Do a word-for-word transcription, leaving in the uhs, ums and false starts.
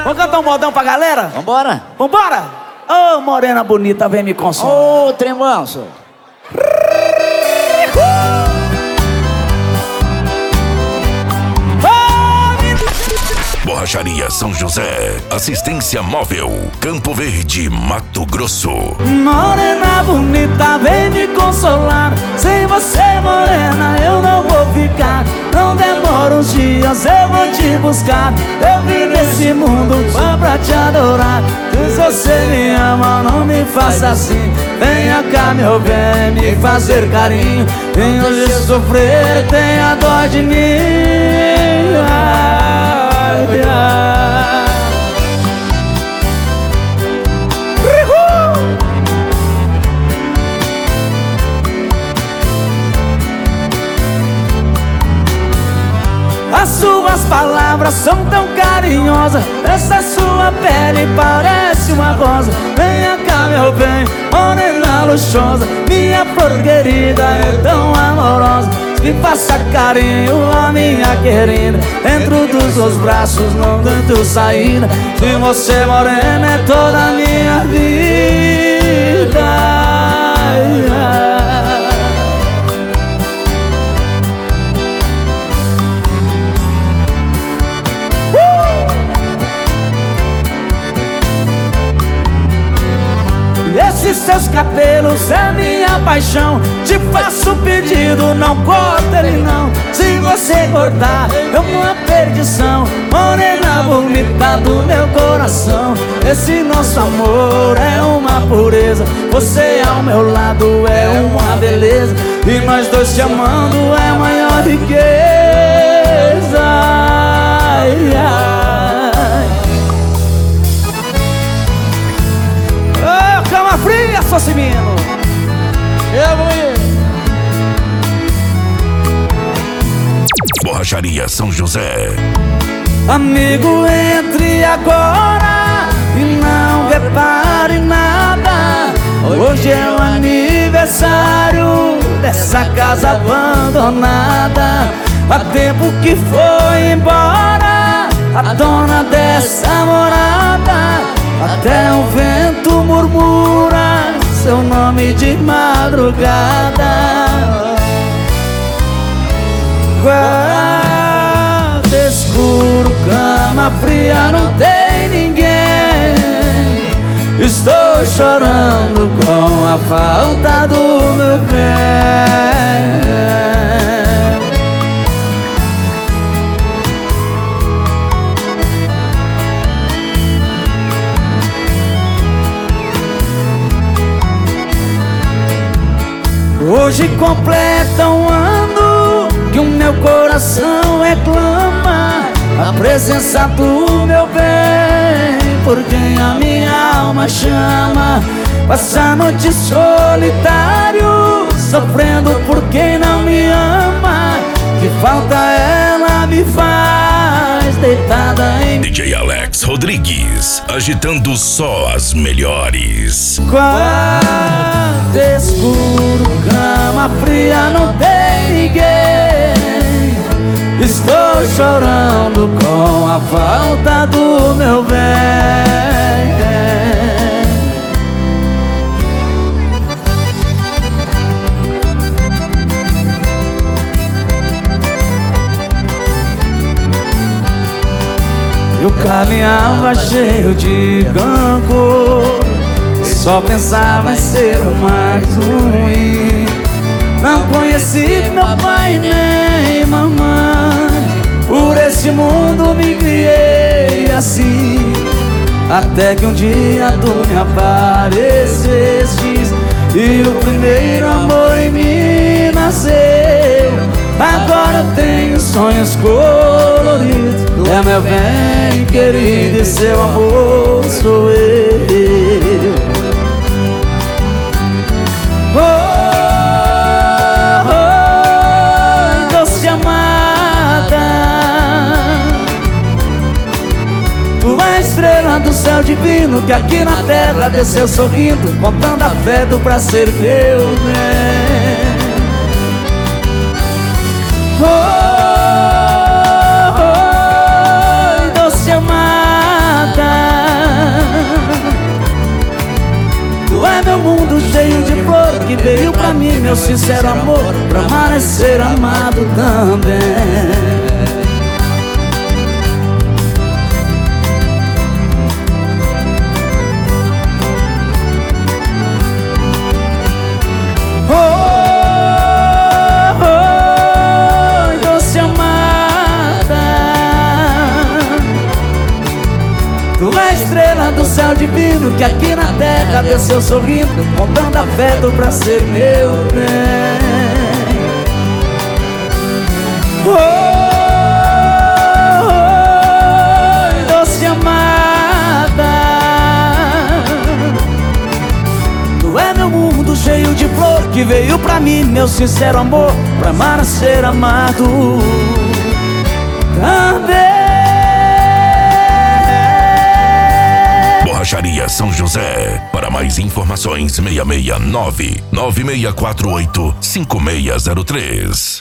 Vamos cantar um modão pra galera? Vambora. Vambora! Ô, oh, morena bonita, vem me consolar. Ô, oh, tremanso. Borracharia São José, assistência móvel, Campo Verde, Mato Grosso. Morena bonita, vem me consolar. Sem você, morena, eu não vou ficar. Não demora uns dias, eu vou te buscar. Eu vim nesse mundo só pra te adorar. Se você me ama, não me faça assim. Venha cá, meu bem, me fazer carinho. Vem hoje sofrer, tenha dó de mim. Ai, ai. As suas palavras são tão carinhosas. Essa sua pele parece uma rosa. Venha cá, meu bem, morena luxuosa. Minha flor querida é tão amorosa. Me faça carinho, a minha querida. Dentro dos seus braços não tanto saída. Se você morena é toda a minha vida. Ai, ai. Esses seus cabelos é minha paixão. Te faço um pedido, não corta ele não. Se você cortar, é uma perdição. Morena bonita do meu coração. Esse nosso amor é uma pureza. Você ao meu lado é uma beleza. E nós dois te amando é a maior riqueza. Ai, ai. Cama fria, só se menino. Eu vou ir. Borracharia São José. Amigo, entre agora e não repare nada. Hoje é o aniversário dessa casa abandonada. Há tempo que foi embora a dona dessa morada. Até o vento murmura seu nome de madrugada. Quarto escuro, cama fria, não tem ninguém. Estou chorando com a falta do meu bem. Hoje completa um ano que o meu coração reclama a presença do meu bem, por quem a minha alma chama. Passa a noite solitário, sofrendo por quem não me ama. Que falta ela me faz, deitada em D J Alex Rodrigues, agitando só as melhores. Quarto escuro, cama fria, não tem ninguém. Estou chorando com a falta do meu bem. Eu caminhava cheio de rancor, só pensava em ser o mais ruim. Não conheci meu pai nem mamãe. Por esse mundo me criei assim. Até que um dia tu me aparecestes e o primeiro amor em mim nasceu. Agora eu tenho sonhos coloridos. É meu bem querido e seu amor sou eu. Oh, oh, oh, doce amada, tu é a estrela do céu divino que aqui na terra desceu sorrindo, contando afeto pra ser meu bem. Oh, oh, doce amada, meu sincero amor, pra amar e ser amado também. Tu é a estrela do céu divino que aqui na terra desceu sorrindo, contando afeto pra ser meu bem. Oi, doce amada, tu é meu mundo cheio de flor que veio pra mim, meu sincero amor, pra amar e ser amado também. Borracharia São José. Para mais informações, seis seis nove, nove seis quatro oito, cinco seis zero três.